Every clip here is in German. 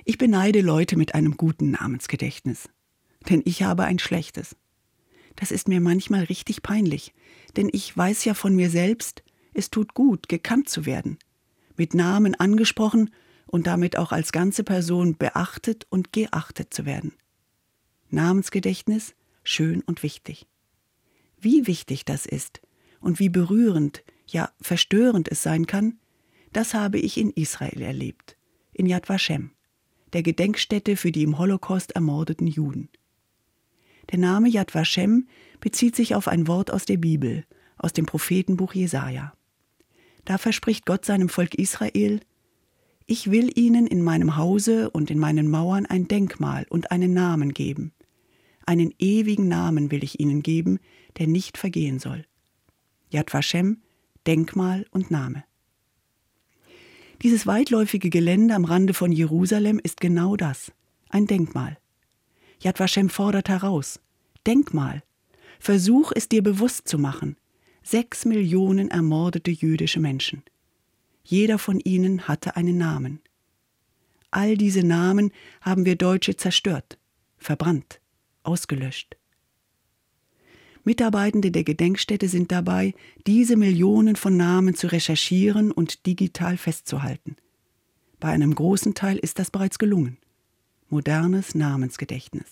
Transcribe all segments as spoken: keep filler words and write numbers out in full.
Ich beneide Leute mit einem guten Namensgedächtnis, denn ich habe ein schlechtes. Das ist mir manchmal richtig peinlich, denn ich weiß ja von mir selbst, es tut gut, gekannt zu werden, mit Namen angesprochen und damit auch als ganze Person beachtet und geachtet zu werden. Namensgedächtnis, schön und wichtig. Wie wichtig das ist und wie berührend, ja verstörend es sein kann, das habe ich in Israel erlebt, in Yad Vashem, der Gedenkstätte für die im Holocaust ermordeten Juden. Der Name Yad Vashem bezieht sich auf ein Wort aus der Bibel, aus dem Prophetenbuch Jesaja. Da verspricht Gott seinem Volk Israel: Ich will ihnen in meinem Hause und in meinen Mauern ein Denkmal und einen Namen geben. Einen ewigen Namen will ich ihnen geben, der nicht vergehen soll. Yad Vashem, Denkmal und Name. Dieses weitläufige Gelände am Rande von Jerusalem ist genau das, ein Denkmal. Yad Vashem fordert heraus: Denkmal, versuch es dir bewusst zu machen. Sechs Millionen ermordete jüdische Menschen. Jeder von ihnen hatte einen Namen. All diese Namen haben wir Deutsche zerstört, verbrannt, ausgelöscht. Mitarbeitende der Gedenkstätte sind dabei, diese Millionen von Namen zu recherchieren und digital festzuhalten. Bei einem großen Teil ist das bereits gelungen. Modernes Namensgedächtnis.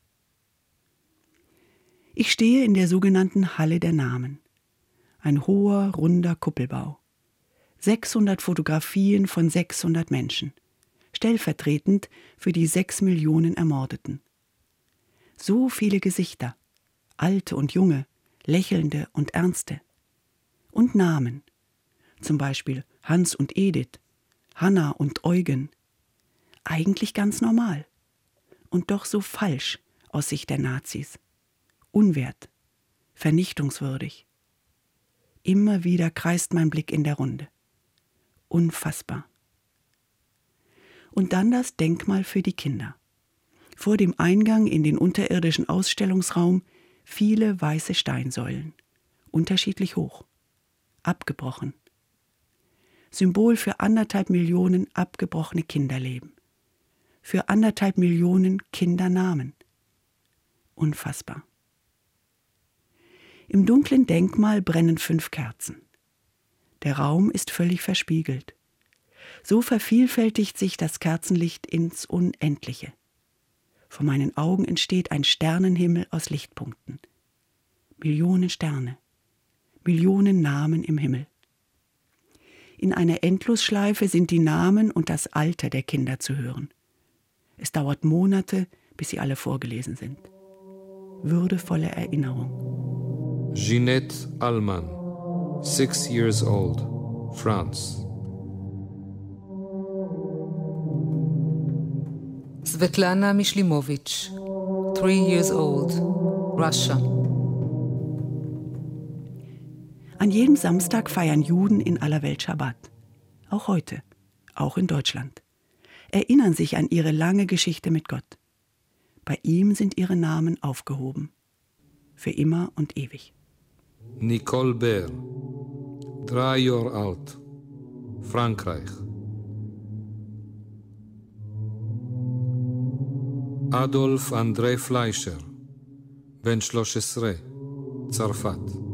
Ich stehe in der sogenannten Halle der Namen. Ein hoher, runder Kuppelbau. sechshundert Fotografien von sechshundert Menschen, stellvertretend für die sechs Millionen Ermordeten. So viele Gesichter, alte und junge, lächelnde und ernste. Und Namen, zum Beispiel Hans und Edith, Hanna und Eugen. Eigentlich ganz normal und doch so falsch aus Sicht der Nazis. Unwert, vernichtungswürdig. Immer wieder kreist mein Blick in der Runde. Unfassbar. Und dann das Denkmal für die Kinder. Vor dem Eingang in den unterirdischen Ausstellungsraum viele weiße Steinsäulen, unterschiedlich hoch, abgebrochen. Symbol für anderthalb Millionen abgebrochene Kinderleben. Für anderthalb Millionen Kindernamen. Unfassbar. Im dunklen Denkmal brennen fünf Kerzen. Der Raum ist völlig verspiegelt. So vervielfältigt sich das Kerzenlicht ins Unendliche. Vor meinen Augen entsteht ein Sternenhimmel aus Lichtpunkten. Millionen Sterne, Millionen Namen im Himmel. In einer Endlosschleife sind die Namen und das Alter der Kinder zu hören. Es dauert Monate, bis sie alle vorgelesen sind. Würdevolle Erinnerung. Ginette Allman, six years old, France. Svetlana Mishlimovich, three years old, Russia. An jedem Samstag feiern Juden in aller Welt Schabbat. Auch heute, auch in Deutschland. Erinnern sich an ihre lange Geschichte mit Gott. Bei ihm sind ihre Namen aufgehoben. Für immer und ewig. Nicole Baer, drei Jahre alt, Frankreich. Adolf André Fleischer, בן שלוש עשרה, צרפת.